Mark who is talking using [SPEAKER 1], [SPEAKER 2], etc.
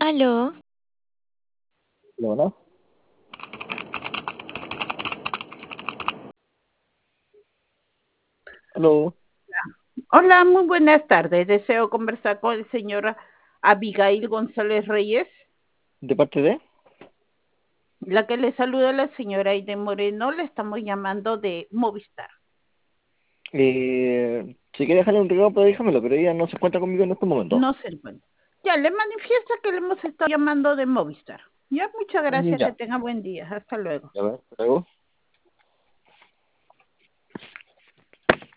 [SPEAKER 1] Aló,
[SPEAKER 2] Hola, aló,
[SPEAKER 3] Hola, muy buenas tardes. Deseo conversar con el señor Abigail González Reyes.
[SPEAKER 2] ¿de parte de?
[SPEAKER 3] La que le saluda la señora Aide Moreno, le estamos llamando de Movistar.
[SPEAKER 2] Si quiere dejarle un regalo, pues déjamelo, pero ella no se encuentra conmigo en este momento.
[SPEAKER 3] No se encuentra. Ya, le manifiesta que le hemos estado llamando de Movistar. Ya, muchas gracias, que
[SPEAKER 2] Ya,
[SPEAKER 3] tenga buen día. Hasta luego.
[SPEAKER 2] ya ver, luego.